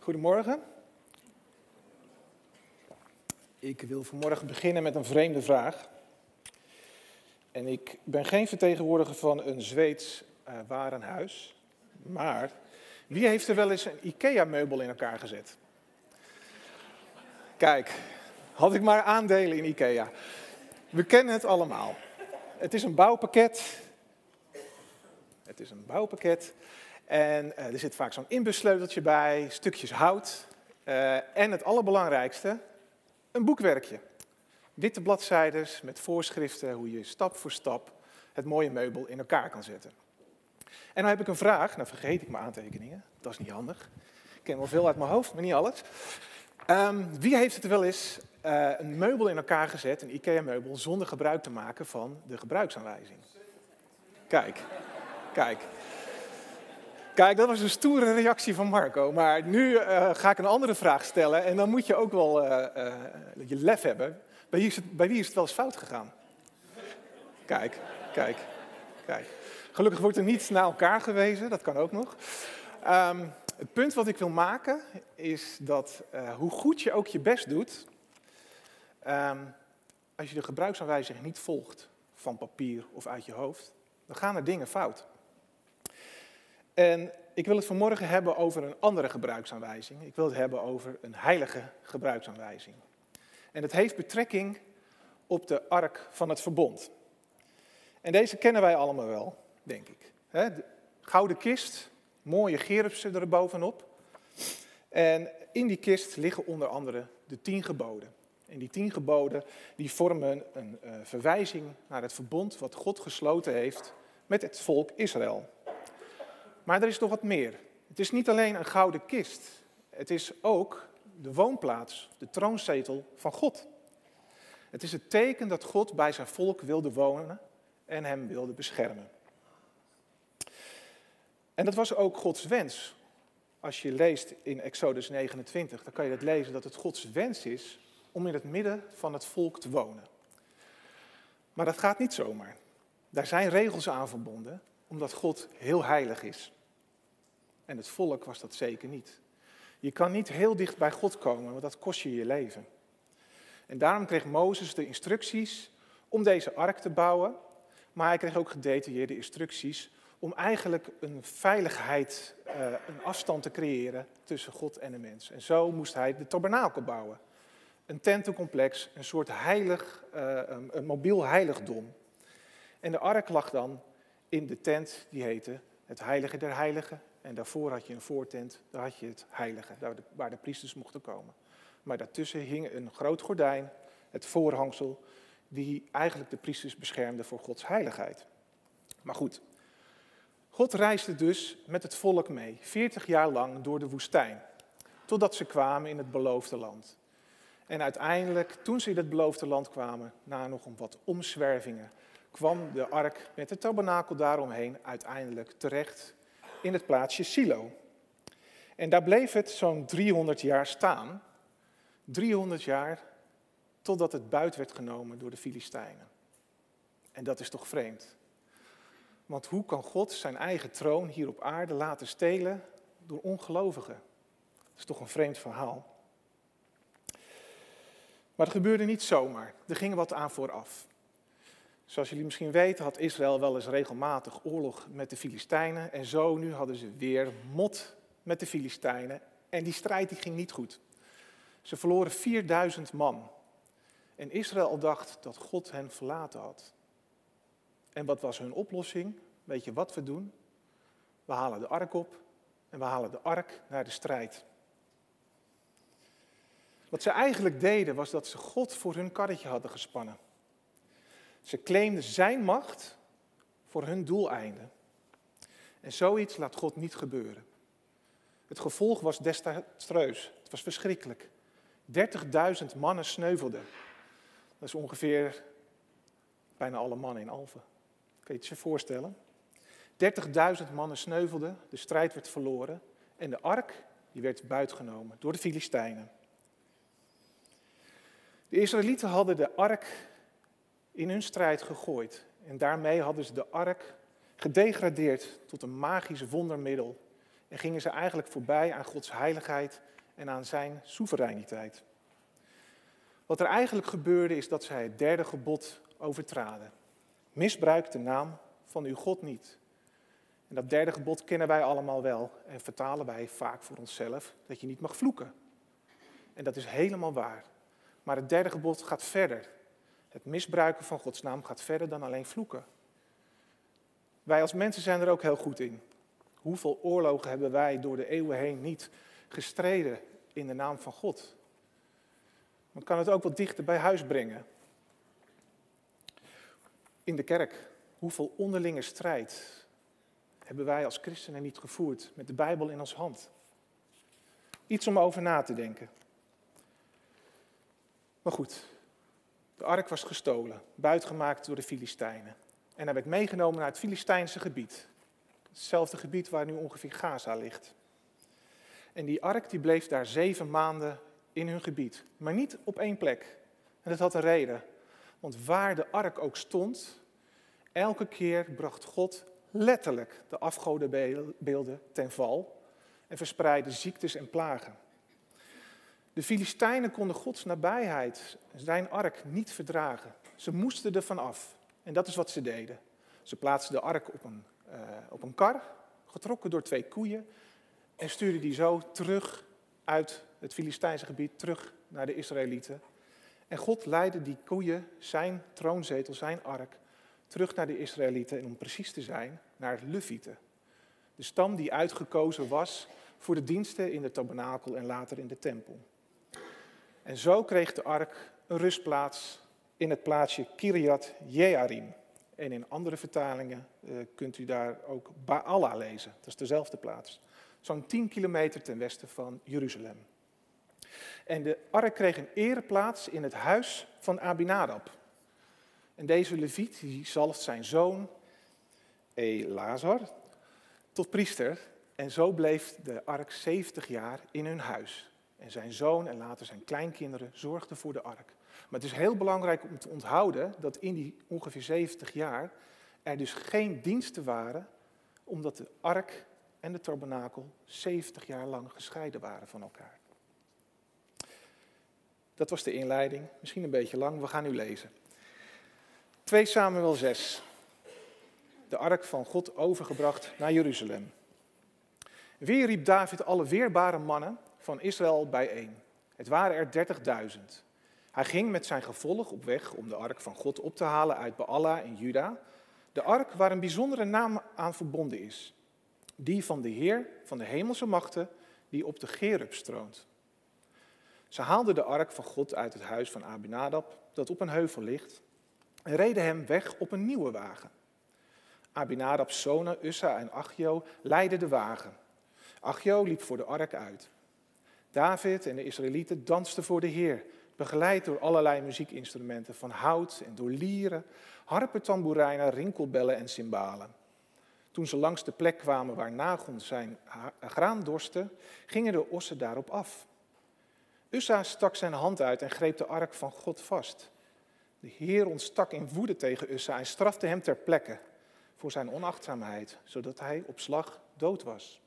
Goedemorgen. Ik wil vanmorgen beginnen met een vreemde vraag. En ik ben geen vertegenwoordiger van een Zweeds warenhuis. Maar wie heeft er wel eens een IKEA-meubel in elkaar gezet? Kijk, had ik maar aandelen in IKEA. We kennen het allemaal. Het is een bouwpakket. En er zit vaak zo'n inbussleuteltje bij, stukjes hout. En het allerbelangrijkste, een boekwerkje. Witte bladzijdes met voorschriften hoe je stap voor stap het mooie meubel in elkaar kan zetten. En dan heb ik een vraag, nou vergeet ik mijn aantekeningen, dat is niet handig. Ik ken wel veel uit mijn hoofd, maar niet alles. Wie heeft het wel eens een meubel in elkaar gezet, een IKEA-meubel, zonder gebruik te maken van de gebruiksaanwijzing? Kijk, dat was een stoere reactie van Marco. Maar nu ga ik een andere vraag stellen en dan moet je ook wel je lef hebben. Bij wie is het wel eens fout gegaan? Kijk. Gelukkig wordt er niet naar elkaar gewezen, dat kan ook nog. Het punt wat ik wil maken is dat hoe goed je ook je best doet, als je de gebruiksaanwijzing niet volgt van papier of uit je hoofd, dan gaan er dingen fout. En ik wil het vanmorgen hebben over een andere gebruiksaanwijzing. Ik wil het hebben over een heilige gebruiksaanwijzing. En het heeft betrekking op de ark van het verbond. En deze kennen wij allemaal wel, denk ik. De gouden kist, mooie gerubsen erbovenop. En in die kist liggen onder andere de 10 geboden. En die 10 geboden die vormen een verwijzing naar het verbond wat God gesloten heeft met het volk Israël. Maar er is nog wat meer. Het is niet alleen een gouden kist. Het is ook de woonplaats, de troonzetel van God. Het is het teken dat God bij zijn volk wilde wonen en hem wilde beschermen. En dat was ook Gods wens. Als je leest in Exodus 29, dan kan je het lezen dat het Gods wens is om in het midden van het volk te wonen. Maar dat gaat niet zomaar. Daar zijn regels aan verbonden, omdat God heel heilig is. En het volk was dat zeker niet. Je kan niet heel dicht bij God komen, want dat kost je je leven. En daarom kreeg Mozes de instructies om deze ark te bouwen. Maar hij kreeg ook gedetailleerde instructies om eigenlijk een veiligheid, een afstand te creëren tussen God en de mens. En zo moest hij de tabernakel bouwen. Een tentencomplex, een soort een mobiel heiligdom. En de ark lag dan in de tent die heette het Heilige der Heiligen. En daarvoor had je een voortent, daar had je het heilige, waar de priesters mochten komen. Maar daartussen hing een groot gordijn, het voorhangsel, die eigenlijk de priesters beschermde voor Gods heiligheid. Maar goed, God reisde dus met het volk mee, 40 jaar lang door de woestijn, totdat ze kwamen in het beloofde land. En uiteindelijk, toen ze in het beloofde land kwamen, na nog wat omzwervingen, kwam de ark met de tabernakel daaromheen uiteindelijk terecht in het plaatsje Silo. En daar bleef het zo'n 300 jaar staan. 300 jaar totdat het buit werd genomen door de Filistijnen. En dat is toch vreemd. Want hoe kan God zijn eigen troon hier op aarde laten stelen door ongelovigen? Dat is toch een vreemd verhaal. Maar het gebeurde niet zomaar. Er ging wat aan vooraf. Zoals jullie misschien weten had Israël wel eens regelmatig oorlog met de Filistijnen. En zo nu hadden ze weer mot met de Filistijnen. En die strijd die ging niet goed. Ze verloren 4000 man. En Israël dacht dat God hen verlaten had. En wat was hun oplossing? Weet je wat we doen? We halen de ark op en we halen de ark naar de strijd. Wat ze eigenlijk deden was dat ze God voor hun karretje hadden gespannen. Ze claimden zijn macht voor hun doeleinden. En zoiets laat God niet gebeuren. Het gevolg was desastreus. Het was verschrikkelijk. 30.000 mannen sneuvelden. Dat is ongeveer bijna alle mannen in Alphen. Kun je het je voorstellen? 30.000 mannen sneuvelden, de strijd werd verloren en de ark die werd buitgenomen door de Filistijnen. De Israëlieten hadden de ark in hun strijd gegooid. En daarmee hadden ze de ark gedegradeerd tot een magisch wondermiddel. En gingen ze eigenlijk voorbij aan Gods heiligheid en aan zijn soevereiniteit. Wat er eigenlijk gebeurde is dat zij het derde gebod overtraden. Misbruik de naam van uw God niet. En dat derde gebod kennen wij allemaal wel en vertalen wij vaak voor onszelf dat je niet mag vloeken. En dat is helemaal waar. Maar het derde gebod gaat verder. Het misbruiken van Gods naam gaat verder dan alleen vloeken. Wij als mensen zijn er ook heel goed in. Hoeveel oorlogen hebben wij door de eeuwen heen niet gestreden in de naam van God? Maar kan het ook wat dichter bij huis brengen. In de kerk, hoeveel onderlinge strijd hebben wij als christenen niet gevoerd met de Bijbel in ons hand? Iets om over na te denken. Maar goed, de ark was gestolen, buitgemaakt door de Filistijnen. En hij werd meegenomen naar het Filistijnse gebied. Hetzelfde gebied waar nu ongeveer Gaza ligt. En die ark die bleef daar 7 maanden in hun gebied. Maar niet op één plek. En dat had een reden. Want waar de ark ook stond, elke keer bracht God letterlijk de afgodenbeelden ten val en verspreidde ziektes en plagen. De Filistijnen konden Gods nabijheid, zijn ark, niet verdragen. Ze moesten er vanaf. En dat is wat ze deden. Ze plaatsten de ark op een kar, getrokken door 2 koeien, en stuurden die zo terug uit het Filistijnse gebied, terug naar de Israëlieten. En God leidde die koeien, zijn troonzetel, zijn ark, terug naar de Israëlieten en om precies te zijn, naar Levieten. De stam die uitgekozen was voor de diensten in de tabernakel en later in de tempel. En zo kreeg de ark een rustplaats in het plaatsje Kirjat Jearim. En in andere vertalingen kunt u daar ook Baala lezen. Dat is dezelfde plaats. Zo'n 10 kilometer ten westen van Jeruzalem. En de ark kreeg een ereplaats in het huis van Abinadab. En deze Leviet die zalft zijn zoon Elazar tot priester. En zo bleef de ark 70 jaar in hun huis. En zijn zoon en later zijn kleinkinderen zorgden voor de ark. Maar het is heel belangrijk om te onthouden dat in die ongeveer 70 jaar er dus geen diensten waren, omdat de ark en de tabernakel 70 jaar lang gescheiden waren van elkaar. Dat was de inleiding, misschien een beetje lang, we gaan nu lezen. 2 Samuel 6. De ark van God overgebracht naar Jeruzalem. Weer riep David alle weerbare mannen van Israël bijeen. Het waren er 30.000. Hij ging met zijn gevolg op weg om de ark van God op te halen uit Baala in Juda. De ark waar een bijzondere naam aan verbonden is. Die van de Heer van de hemelse machten die op de Gerub stroont. Ze haalden de ark van God uit het huis van Abinadab, dat op een heuvel ligt, en reden hem weg op een nieuwe wagen. Abinadab's zonen Ussa en Achio leidden de wagen. Achio liep voor de ark uit. David en de Israëlieten dansten voor de Heer, begeleid door allerlei muziekinstrumenten van hout en door lieren, harpen, tamboerijnen, rinkelbellen en cymbalen. Toen ze langs de plek kwamen waar Nagon zijn graan dorstte, gingen de ossen daarop af. Ussa stak zijn hand uit en greep de ark van God vast. De Heer ontstak in woede tegen Ussa en strafte hem ter plekke voor zijn onachtzaamheid, zodat hij op slag dood was.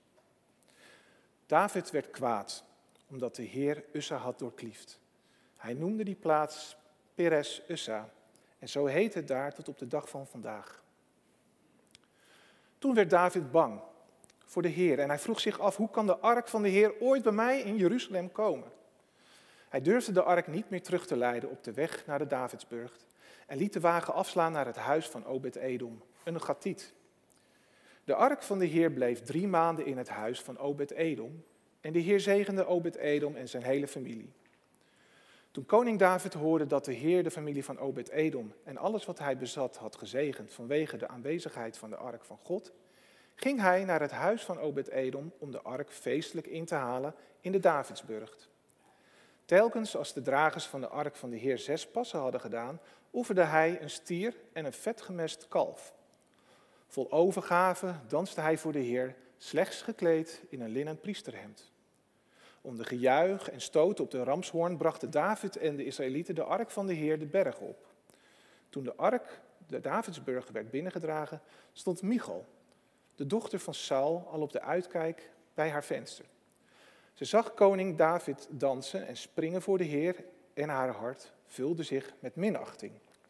David werd kwaad, omdat de Heer Ussa had doorkliefd. Hij noemde die plaats Peres Ussa en zo heet het daar tot op de dag van vandaag. Toen werd David bang voor de Heer en hij vroeg zich af, hoe kan de ark van de Heer ooit bij mij in Jeruzalem komen? Hij durfde de ark niet meer terug te leiden op de weg naar de Davidsburg en liet de wagen afslaan naar het huis van Obed-Edom, een Gathiet. De ark van de Heer bleef 3 maanden in het huis van Obed-Edom en de Heer zegende Obed-Edom en zijn hele familie. Toen koning David hoorde dat de Heer de familie van Obed-Edom en alles wat hij bezat had gezegend vanwege de aanwezigheid van de ark van God, ging hij naar het huis van Obed-Edom om de ark feestelijk in te halen in de Davidsburg. Telkens als de dragers van de ark van de Heer 6 passen hadden gedaan, oefende hij een stier en een vetgemest kalf. Vol overgave danste hij voor de Heer, slechts gekleed in een linnen priesterhemd. Onder gejuich en stoten op de ramshoorn brachten David en de Israëlieten de ark van de Heer de berg op. Toen de ark de Davidsburg werd binnengedragen, stond Michal, de dochter van Saul, al op de uitkijk bij haar venster. Ze zag koning David dansen en springen voor de Heer en haar hart vulde zich met minachting.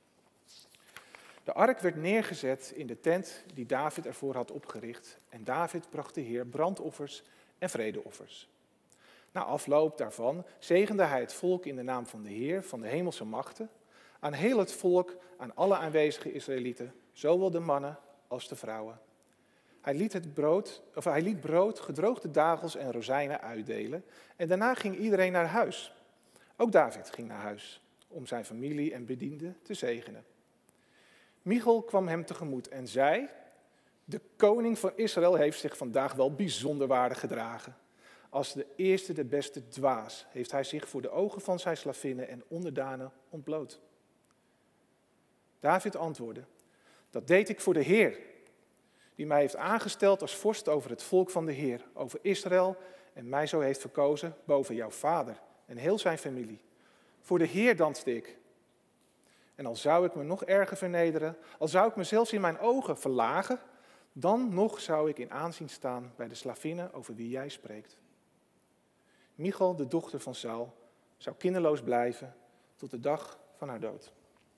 De ark werd neergezet in de tent die David ervoor had opgericht en David bracht de Heer brandoffers en vredeoffers. Na afloop daarvan zegende hij het volk in de naam van de Heer van de hemelse machten, aan heel het volk, aan alle aanwezige Israëlieten, zowel de mannen als de vrouwen. Hij liet brood, gedroogde dagels en rozijnen uitdelen en daarna ging iedereen naar huis. Ook David ging naar huis om zijn familie en bedienden te zegenen. Michal kwam hem tegemoet en zei: de koning van Israël heeft zich vandaag wel bijzonder waardig gedragen. Als de eerste, de beste dwaas heeft hij zich voor de ogen van zijn slavinnen en onderdanen ontbloot. David antwoordde: dat deed ik voor de Heer, die mij heeft aangesteld als vorst over het volk van de Heer, over Israël en mij zo heeft verkozen boven jouw vader en heel zijn familie. Voor de Heer danste ik. En al zou ik me nog erger vernederen, al zou ik me zelfs in mijn ogen verlagen, dan nog zou ik in aanzien staan bij de slavinnen over wie jij spreekt. Michal, de dochter van Saul, zou kinderloos blijven tot de dag van haar dood.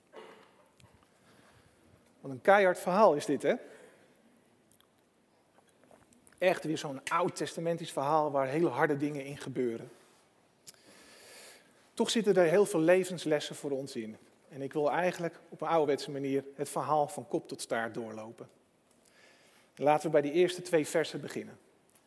Wat een keihard verhaal is dit, hè? Echt weer zo'n oud-testamentisch verhaal waar hele harde dingen in gebeuren. Toch zitten er heel veel levenslessen voor ons in. En ik wil eigenlijk op een ouderwetse manier het verhaal van kop tot staart doorlopen. Laten we bij die eerste 2 versen beginnen.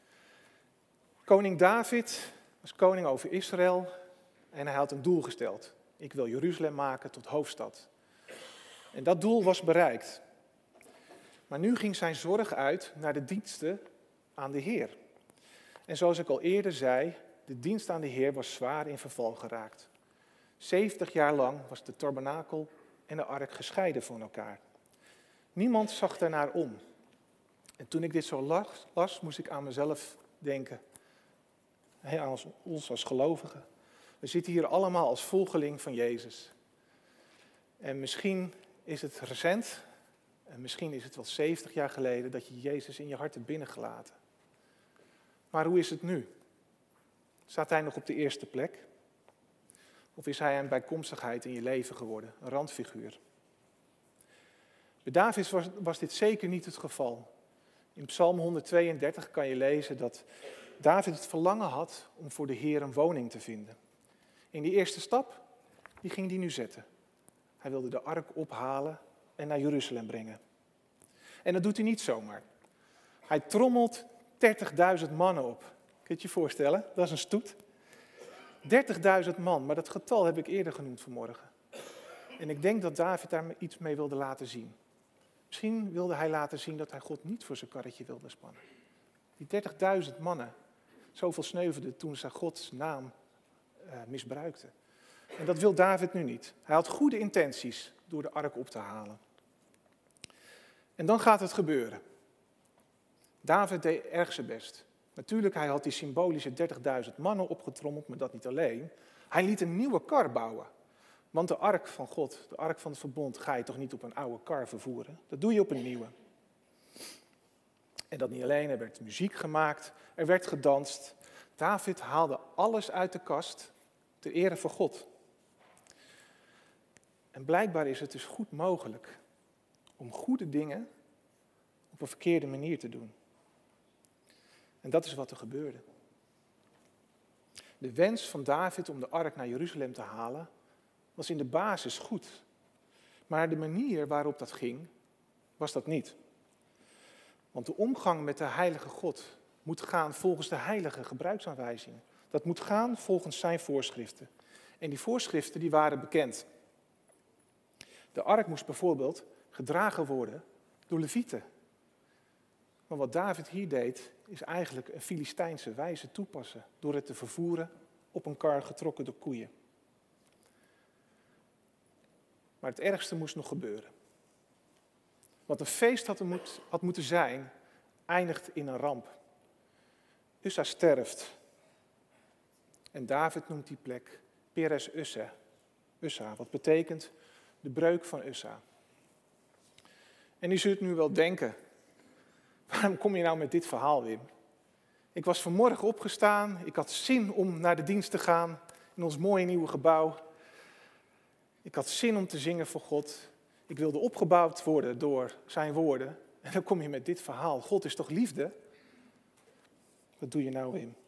Koning David was koning over Israël en hij had een doel gesteld. Ik wil Jeruzalem maken tot hoofdstad. En dat doel was bereikt. Maar nu ging zijn zorg uit naar de diensten aan de Heer. En zoals ik al eerder zei, de dienst aan de Heer was zwaar in verval geraakt. 70 jaar lang was de tabernakel en de ark gescheiden van elkaar. Niemand zag daarnaar om. En toen ik dit zo las, moest ik aan mezelf denken. Aan ons als gelovigen. We zitten hier allemaal als volgeling van Jezus. En misschien is het recent, en misschien is het wel 70 jaar geleden, dat je Jezus in je hart hebt binnengelaten. Maar hoe is het nu? Staat hij nog op de eerste plek? Of is hij een bijkomstigheid in je leven geworden, een randfiguur? Bij David was dit zeker niet het geval. In Psalm 132 kan je lezen dat David het verlangen had om voor de Heer een woning te vinden. In die eerste stap, die ging hij nu zetten. Hij wilde de ark ophalen en naar Jeruzalem brengen. En dat doet hij niet zomaar. Hij trommelt 30.000 mannen op. Kun je het je voorstellen? Dat is een stoet. 30.000 man, maar dat getal heb ik eerder genoemd vanmorgen. En ik denk dat David daar iets mee wilde laten zien. Misschien wilde hij laten zien dat hij God niet voor zijn karretje wilde spannen. Die 30.000 mannen, zoveel sneuvelden toen ze Gods naam misbruikten. En dat wil David nu niet. Hij had goede intenties door de ark op te halen. En dan gaat het gebeuren. David deed erg zijn best. Natuurlijk, hij had die symbolische 30.000 mannen opgetrommeld, maar dat niet alleen. Hij liet een nieuwe kar bouwen. Want de ark van God, de ark van het verbond, ga je toch niet op een oude kar vervoeren? Dat doe je op een nieuwe. En dat niet alleen, er werd muziek gemaakt, er werd gedanst. David haalde alles uit de kast ter ere van God. En blijkbaar is het dus goed mogelijk om goede dingen op een verkeerde manier te doen. En dat is wat er gebeurde. De wens van David om de ark naar Jeruzalem te halen was in de basis goed. Maar de manier waarop dat ging, was dat niet. Want de omgang met de heilige God moet gaan volgens de heilige gebruiksaanwijzing. Dat moet gaan volgens zijn voorschriften. En die voorschriften die waren bekend. De ark moest bijvoorbeeld gedragen worden door levieten. Maar wat David hier deed, is eigenlijk een Filistijnse wijze toepassen. Door het te vervoeren op een kar getrokken door koeien. Maar het ergste moest nog gebeuren. Wat een feest had moeten zijn, eindigt in een ramp. Ussa sterft. En David noemt die plek Peres Ussa. Ussa, wat betekent de breuk van Ussa. En u zult nu wel denken, waarom kom je nou met dit verhaal, Wim? Ik was vanmorgen opgestaan, ik had zin om naar de dienst te gaan in ons mooie nieuwe gebouw. Ik had zin om te zingen voor God. Ik wilde opgebouwd worden door zijn woorden. En dan kom je met dit verhaal. God is toch liefde? Wat doe je nou in?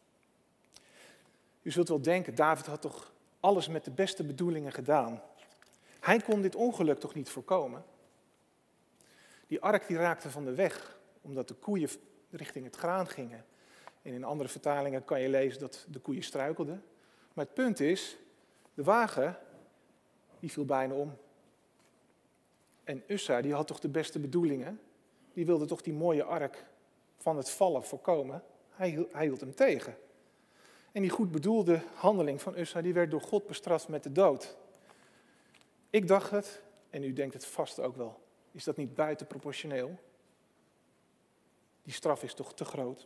U zult wel denken, David had toch alles met de beste bedoelingen gedaan. Hij kon dit ongeluk toch niet voorkomen? Die ark die raakte van de weg, omdat de koeien richting het graan gingen. En in andere vertalingen kan je lezen dat de koeien struikelden. Maar het punt is, de wagen, die viel bijna om. En Ussa, die had toch de beste bedoelingen? Die wilde toch die mooie ark van het vallen voorkomen? Hij hield hem tegen. En die goed bedoelde handeling van Ussa, die werd door God bestraft met de dood. Ik dacht het, en u denkt het vast ook wel. Is dat niet buitenproportioneel? Die straf is toch te groot?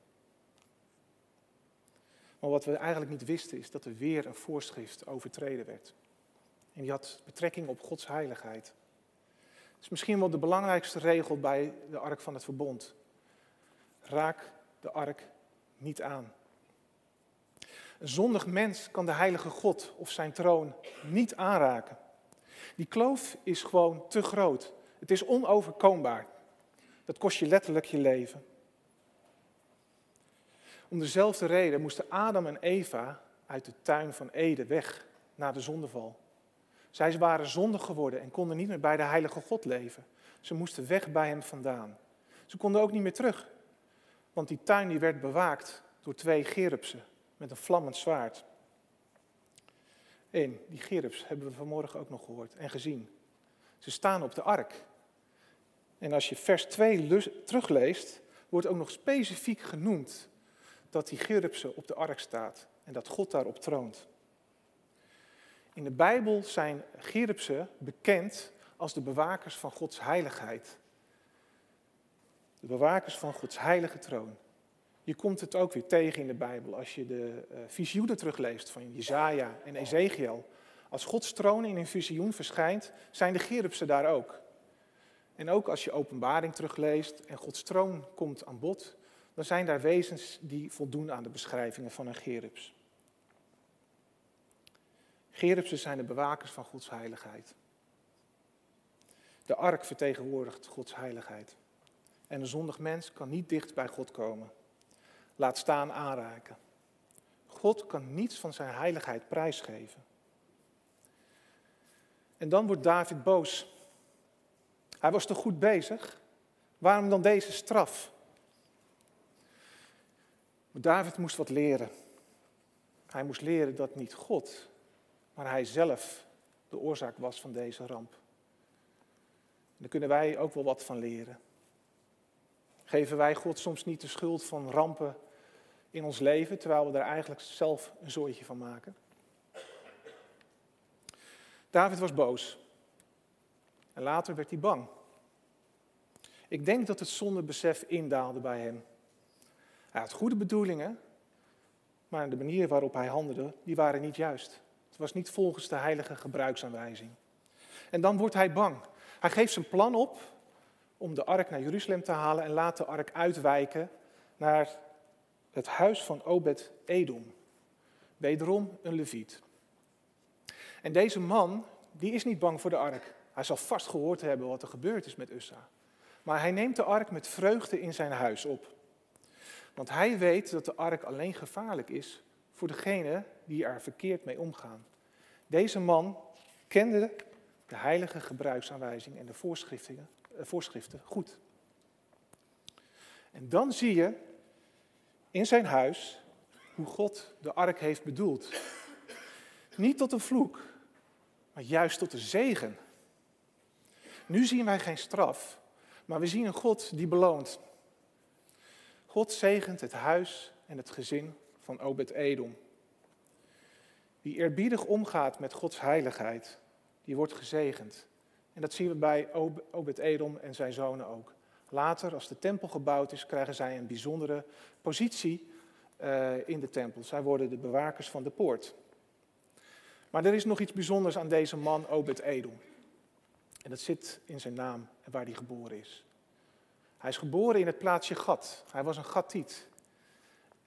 Maar wat we eigenlijk niet wisten is dat er weer een voorschrift overtreden werd. En die had betrekking op Gods heiligheid. Het is misschien wel de belangrijkste regel bij de ark van het verbond. Raak de ark niet aan. Een zondig mens kan de heilige God of zijn troon niet aanraken. Die kloof is gewoon te groot. Het is onoverkombaar. Dat kost je letterlijk je leven. Om dezelfde reden moesten Adam en Eva uit de tuin van Eden weg na de zondeval. Zij waren zondig geworden en konden niet meer bij de heilige God leven. Ze moesten weg bij hem vandaan. Ze konden ook niet meer terug, want die tuin die werd bewaakt door 2 gerubsen met een vlammend zwaard. En die gerubs hebben we vanmorgen ook nog gehoord en gezien. Ze staan op de ark. En als je vers 2 terugleest, wordt ook nog specifiek genoemd dat die gerubsen op de ark staat en dat God daarop troont. In de Bijbel zijn gerubsen bekend als de bewakers van Gods heiligheid. De bewakers van Gods heilige troon. Je komt het ook weer tegen in de Bijbel als je de visioenen terugleest van Jesaja en Ezekiel. Als Gods troon in een visioen verschijnt, zijn de gerubsen daar ook. En ook als je Openbaring terugleest en Gods troon komt aan bod, dan zijn daar wezens die voldoen aan de beschrijvingen van een gerubs. Gerubsen zijn de bewakers van Gods heiligheid. De ark vertegenwoordigt Gods heiligheid. En een zondig mens kan niet dicht bij God komen. Laat staan aanraken. God kan niets van zijn heiligheid prijsgeven. En dan wordt David boos. Hij was toch goed bezig? Waarom dan deze straf? Maar David moest wat leren. Hij moest leren dat niet God, maar hij zelf de oorzaak was van deze ramp. En daar kunnen wij ook wel wat van leren. Geven wij God soms niet de schuld van rampen in ons leven, terwijl we er eigenlijk zelf een zooitje van maken? David was boos. En later werd hij bang. Ik denk dat het zondebesef indaalde bij hem. Hij had goede bedoelingen, maar de manier waarop hij handelde, die waren niet juist. Het was niet volgens de heilige gebruiksaanwijzing. En dan wordt hij bang. Hij geeft zijn plan op om de ark naar Jeruzalem te halen en laat de ark uitwijken naar het huis van Obed-Edom. Wederom een leviet. En deze man, die is niet bang voor de ark. Hij zal vast gehoord hebben wat er gebeurd is met Ussa. Maar hij neemt de ark met vreugde in zijn huis op. Want hij weet dat de ark alleen gevaarlijk is voor degene die er verkeerd mee omgaan. Deze man kende de heilige gebruiksaanwijzing en de voorschriften goed. En dan zie je in zijn huis hoe God de ark heeft bedoeld. Niet tot een vloek, maar juist tot een zegen. Nu zien wij geen straf, maar we zien een God die beloont. God zegent het huis en het gezin van Obed-Edom. Wie eerbiedig omgaat met Gods heiligheid, die wordt gezegend. En dat zien we bij Obed-Edom en zijn zonen ook. Later, als de tempel gebouwd is, krijgen zij een bijzondere positie in de tempel. Zij worden de bewakers van de poort. Maar er is nog iets bijzonders aan deze man Obed-Edom. En dat zit in zijn naam en waar hij geboren is. Hij is geboren in het plaatsje Gat. Hij was een Gatiet.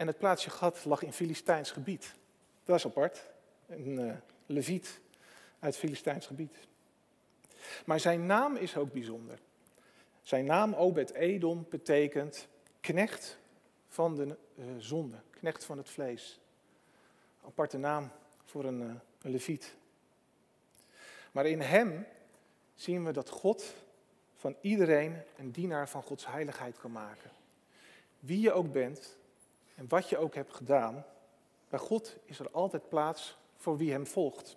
En het plaatsje Gad lag in Filistijns gebied. Dat is apart. Een leviet uit Filistijns gebied. Maar zijn naam is ook bijzonder. Zijn naam Obed-Edom betekent knecht van de zonde, knecht van het vlees. Aparte naam voor een leviet. Maar in hem zien we dat God van iedereen een dienaar van Gods heiligheid kan maken. Wie je ook bent en wat je ook hebt gedaan, bij God is er altijd plaats voor wie hem volgt.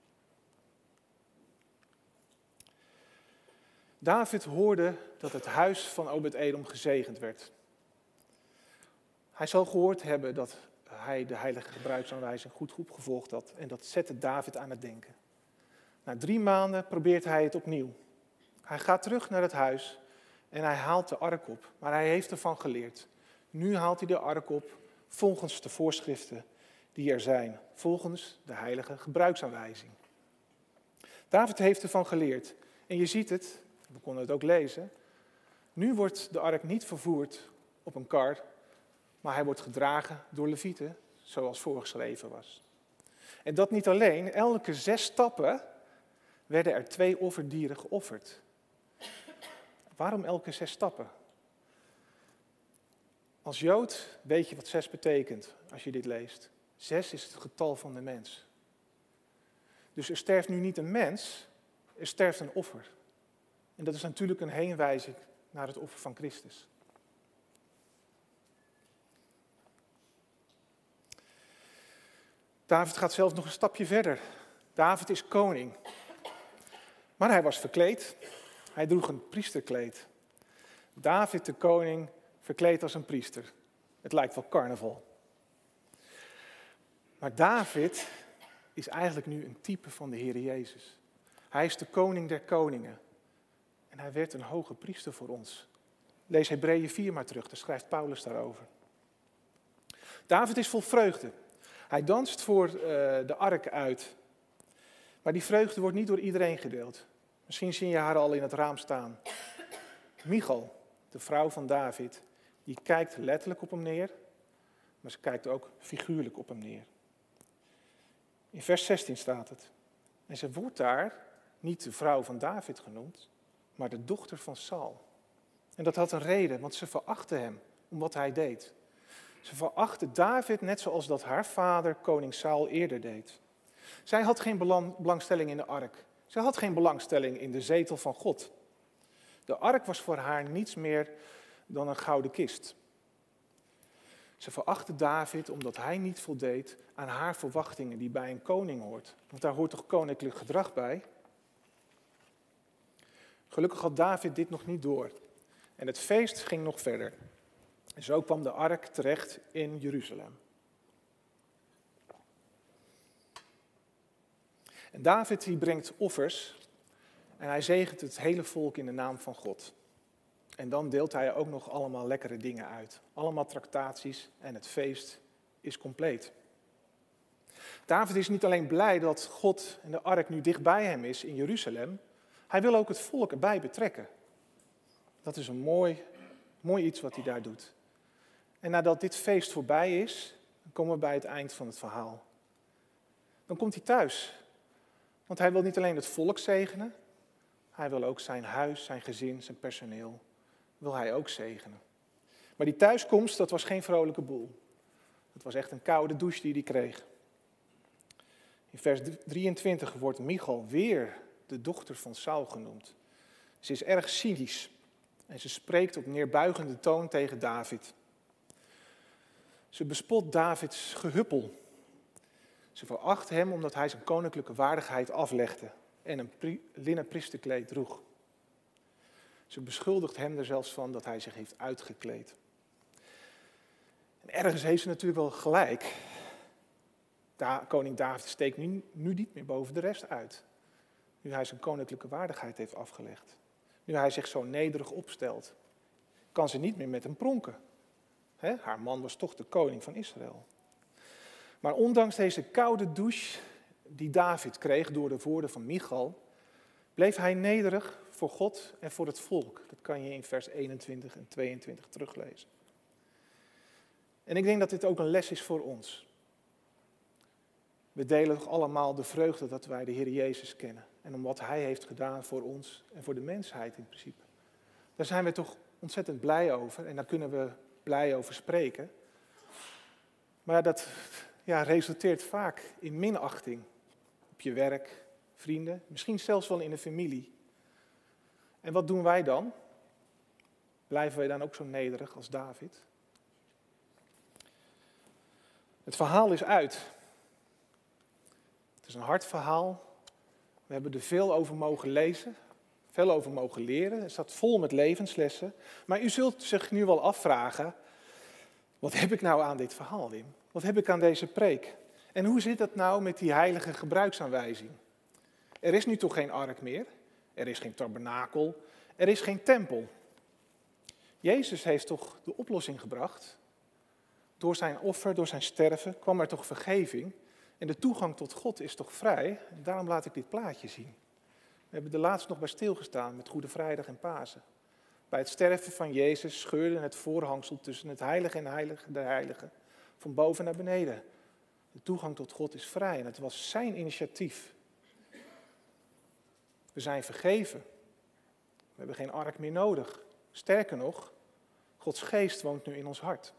David hoorde dat het huis van Obed-Edom gezegend werd. Hij zal gehoord hebben dat hij de heilige gebruiksaanwijzing goed opgevolgd had en dat zette David aan het denken. Na 3 maanden probeert hij het opnieuw. Hij gaat terug naar het huis en hij haalt de ark op, maar hij heeft ervan geleerd. Nu haalt hij de ark op volgens de voorschriften die er zijn, volgens de heilige gebruiksaanwijzing. David heeft ervan geleerd en je ziet het, we konden het ook lezen. Nu wordt de ark niet vervoerd op een kar, maar hij wordt gedragen door levieten, zoals voorgeschreven was. En dat niet alleen, elke 6 stappen werden er 2 offerdieren geofferd. Waarom elke 6 stappen? Als Jood weet je wat 6 betekent als je dit leest. 6 is het getal van de mens. Dus er sterft nu niet een mens, er sterft een offer. En dat is natuurlijk een heenwijzing naar het offer van Christus. David gaat zelfs nog een stapje verder. David is koning. Maar hij was verkleed. Hij droeg een priesterkleed. David de koning verkleed als een priester. Het lijkt wel carnaval. Maar David is eigenlijk nu een type van de Heer Jezus. Hij is de koning der koningen. En hij werd een hoge priester voor ons. Lees Hebreeën 4 maar terug, daar schrijft Paulus daarover. David is vol vreugde. Hij danst voor de ark uit. Maar die vreugde wordt niet door iedereen gedeeld. Misschien zie je haar al in het raam staan. Michal, de vrouw van David, die kijkt letterlijk op hem neer, maar ze kijkt ook figuurlijk op hem neer. In vers 16 staat het. En ze wordt daar niet de vrouw van David genoemd, maar de dochter van Saul. En dat had een reden, want ze verachtte hem om wat hij deed. Ze verachtte David net zoals dat haar vader, koning Saul, eerder deed. Zij had geen belangstelling in de ark. Zij had geen belangstelling in de zetel van God. De ark was voor haar niets meer dan een gouden kist. Ze verachtte David omdat hij niet voldeed aan haar verwachtingen die bij een koning hoort. Want daar hoort toch koninklijk gedrag bij? Gelukkig had David dit nog niet door. En het feest ging nog verder. En zo kwam de ark terecht in Jeruzalem. En David die brengt offers en hij zegent het hele volk in de naam van God. En dan deelt hij ook nog allemaal lekkere dingen uit. Allemaal tractaties en het feest is compleet. David is niet alleen blij dat God en de ark nu dichtbij hem is in Jeruzalem. Hij wil ook het volk erbij betrekken. Dat is een mooi iets wat hij daar doet. En nadat dit feest voorbij is, dan komen we bij het eind van het verhaal. Dan komt hij thuis. Want hij wil niet alleen het volk zegenen, hij wil ook zijn huis, zijn gezin, zijn personeel, wil hij ook zegenen. Maar die thuiskomst, dat was geen vrolijke boel. Het was echt een koude douche die hij kreeg. In vers 23 wordt Michal weer de dochter van Saul genoemd. Ze is erg cynisch en ze spreekt op neerbuigende toon tegen David. Ze bespot Davids gehuppel. Ze veracht hem omdat hij zijn koninklijke waardigheid aflegde en een linnen priesterkleed droeg. Ze beschuldigt hem er zelfs van dat hij zich heeft uitgekleed. En ergens heeft ze natuurlijk wel gelijk. Koning David steekt nu niet meer boven de rest uit. Nu hij zijn koninklijke waardigheid heeft afgelegd. Nu hij zich zo nederig opstelt, kan ze niet meer met hem pronken. Haar man was toch de koning van Israël. Maar ondanks deze koude douche die David kreeg door de woorden van Michal, bleef hij nederig voor God en voor het volk. Dat kan je in vers 21 en 22 teruglezen. En ik denk dat dit ook een les is voor ons. We delen toch allemaal de vreugde dat wij de Heer Jezus kennen. En om wat Hij heeft gedaan voor ons en voor de mensheid in principe. Daar zijn we toch ontzettend blij over en daar kunnen we blij over spreken. Maar dat resulteert vaak in minachting. Op je werk, vrienden, misschien zelfs wel in de familie. En wat doen wij dan? Blijven wij dan ook zo nederig als David? Het verhaal is uit. Het is een hard verhaal. We hebben er veel over mogen lezen, veel over mogen leren. Het staat vol met levenslessen. Maar u zult zich nu wel afvragen, wat heb ik nou aan dit verhaal, Wim? Wat heb ik aan deze preek? En hoe zit het nou met die heilige gebruiksaanwijzing? Er is nu toch geen ark meer? Er is geen tabernakel? Er is geen tempel? Jezus heeft toch de oplossing gebracht? Door zijn offer, door zijn sterven, kwam er toch vergeving? En de toegang tot God is toch vrij? En daarom laat ik dit plaatje zien. We hebben er laatst nog bij stilgestaan met Goede Vrijdag en Pasen. Bij het sterven van Jezus scheurde het voorhangsel tussen het heilige en heilige der heiligen van boven naar beneden. De toegang tot God is vrij en het was zijn initiatief. We zijn vergeven. We hebben geen ark meer nodig. Sterker nog, Gods geest woont nu in ons hart.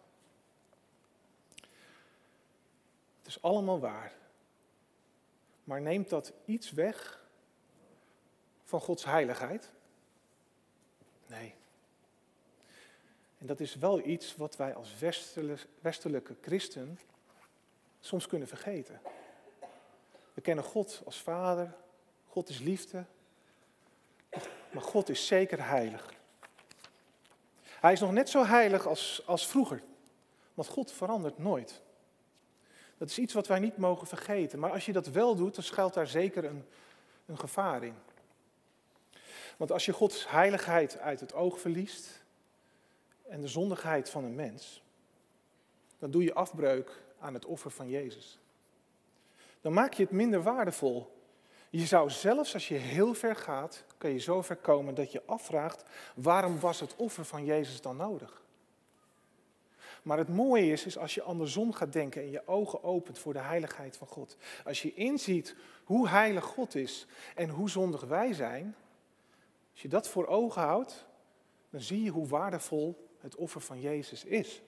Het is allemaal waar. Maar neemt dat iets weg van Gods heiligheid? Nee. En dat is wel iets wat wij als westelijke christen soms kunnen vergeten. We kennen God als Vader, God is liefde, maar God is zeker heilig. Hij is nog net zo heilig als vroeger, want God verandert nooit. Dat is iets wat wij niet mogen vergeten, maar als je dat wel doet, dan schuilt daar zeker een gevaar in. Want als je Gods heiligheid uit het oog verliest en de zondigheid van een mens, dan doe je afbreuk aan het offer van Jezus. Dan maak je het minder waardevol. Je zou zelfs als je heel ver gaat, kan je zo ver komen dat je afvraagt, waarom was het offer van Jezus dan nodig? Maar het mooie is als je andersom gaat denken en je ogen opent voor de heiligheid van God. Als je inziet hoe heilig God is en hoe zondig wij zijn, als je dat voor ogen houdt, dan zie je hoe waardevol het offer van Jezus is.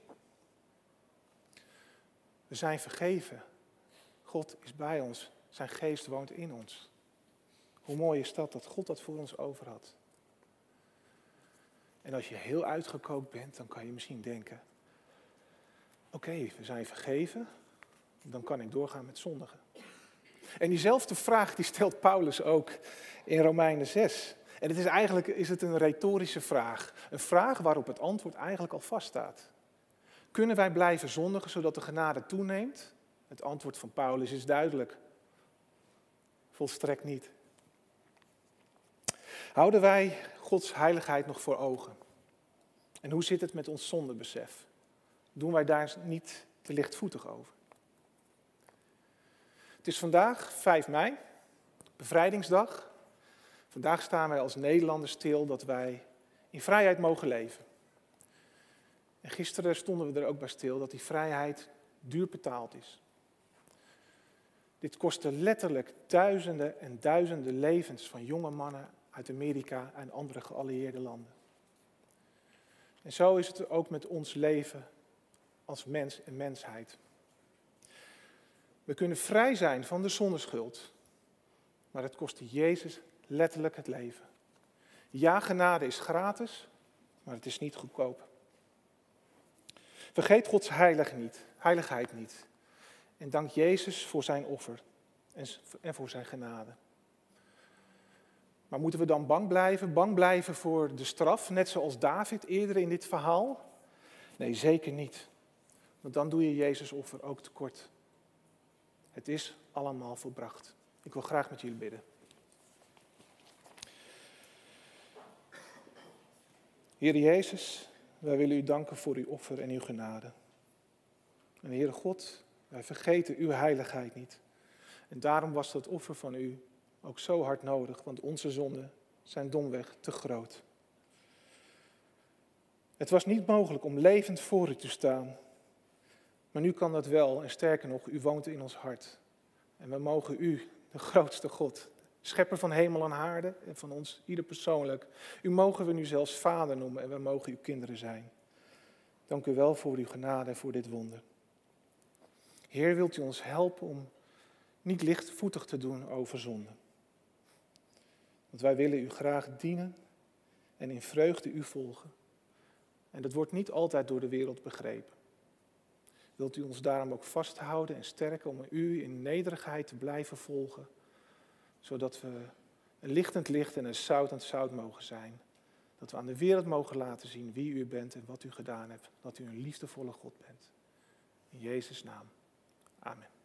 We zijn vergeven. God is bij ons. Zijn geest woont in ons. Hoe mooi is dat God dat voor ons over had. En als je heel uitgekookt bent, dan kan je misschien denken, oké, we zijn vergeven, dan kan ik doorgaan met zondigen. En diezelfde vraag die stelt Paulus ook in Romeinen 6. En het is eigenlijk een retorische vraag. Een vraag waarop het antwoord eigenlijk al vaststaat. Kunnen wij blijven zondigen zodat de genade toeneemt? Het antwoord van Paulus is duidelijk. Volstrekt niet. Houden wij Gods heiligheid nog voor ogen? En hoe zit het met ons zondebesef? Doen wij daar niet te lichtvoetig over? Het is vandaag 5 mei, bevrijdingsdag. Vandaag staan wij als Nederlanders stil dat wij in vrijheid mogen leven. En gisteren stonden we er ook bij stil dat die vrijheid duur betaald is. Dit kostte letterlijk duizenden en duizenden levens van jonge mannen uit Amerika en andere geallieerde landen. En zo is het ook met ons leven als mens en mensheid. We kunnen vrij zijn van de zondeschuld, maar het kostte Jezus letterlijk het leven. Ja, genade is gratis, maar het is niet goedkoop. Vergeet Gods heiligheid niet. En dank Jezus voor zijn offer en voor zijn genade. Maar moeten we dan bang blijven? Bang blijven voor de straf, net zoals David eerder in dit verhaal? Nee, zeker niet. Want dan doe je Jezus' offer ook tekort. Het is allemaal volbracht. Ik wil graag met jullie bidden. Heer Jezus, wij willen u danken voor uw offer en uw genade. En Heere God, wij vergeten uw heiligheid niet. En daarom was dat offer van u ook zo hard nodig, want onze zonden zijn domweg te groot. Het was niet mogelijk om levend voor u te staan. Maar nu kan dat wel en sterker nog, u woont in ons hart. En we mogen u, de grootste God, schepper van hemel en aarde en van ons ieder persoonlijk, u mogen we nu zelfs vader noemen en we mogen uw kinderen zijn. Dank u wel voor uw genade en voor dit wonder. Heer, wilt u ons helpen om niet lichtvoetig te doen over zonde. Want wij willen u graag dienen en in vreugde u volgen. En dat wordt niet altijd door de wereld begrepen. Wilt u ons daarom ook vasthouden en sterken om u in nederigheid te blijven volgen, zodat we een lichtend licht en een zoutend zout mogen zijn. Dat we aan de wereld mogen laten zien wie u bent en wat u gedaan hebt. Dat u een liefdevolle God bent. In Jezus' naam. Amen.